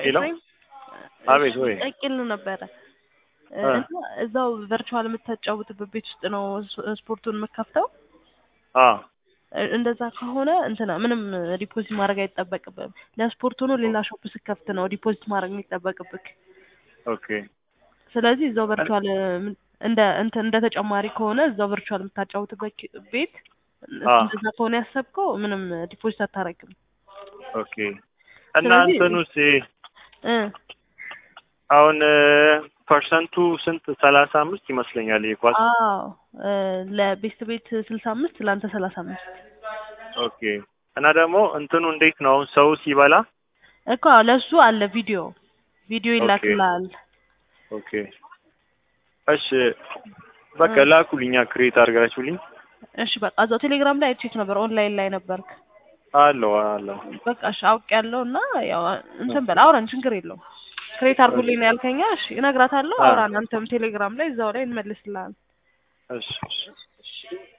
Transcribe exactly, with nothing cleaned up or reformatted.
ሄሎ ኤፍሬም አቤት ወይ ጠይቄል ነበረ እ እና እዛው ቨርቹዋል የምታጫውትበት ቤት ውስጥ ነው ስፖርቱን የምከፍተው አ እንደዛ ከሆነ እንትና ምንም ዲፖዚት ማድረግ አይጠበቅብም ለስፖርቱ ነው ሌላ ሾፕ ስከፍት ነው ዲፖዚት ማድረግ የሚጠበቅብክ ኦኬ ስለዚህ እዛው ቨርቹዋል እንደ እንትን እንደ ተጨማሪ ከሆነ እዛው ቨርቹዋል የምታጫውትበት ቤት አ እንደዛ ከሆነ ያሰብከው ምንም ዲፖዚት አታረግም ኦኬ እና ስለዚህ እንትኑስ እ አሁን ፐርሰንቱ ስንት ሰላሳ አምስት ይመስለኛል ይኳስ አዎ ለቤስት ቤት ስልሳ አምስት ለአንተ ሰላሳ አምስት ኦኬ እና ደግሞ እንትኑ እንዴት ነው ሰው ሲበላ እኮ ለሱ አለ ቪዲዮ ቪዲዮ ይላክልሃል ኦኬ እሺ በቃ ላኩልኛ ክሬት አድርጋችሁልኝ እሺ በቃ እዛው ቴሌግራም ላይ አይቼክ ነበር ኦንላይን ላይ ነበርክ አለው አለው በቃ እሺ አውቄያለሁና ያው እንትን በል አውራን ችግር የለውም ክሬት አድርጉልኝ ነው ያልከኛ እሺ እነግራታለሁ አውራን አንተም ቴሌግራም ላይ እዛው ላይ እንመልስልሃለን እሺ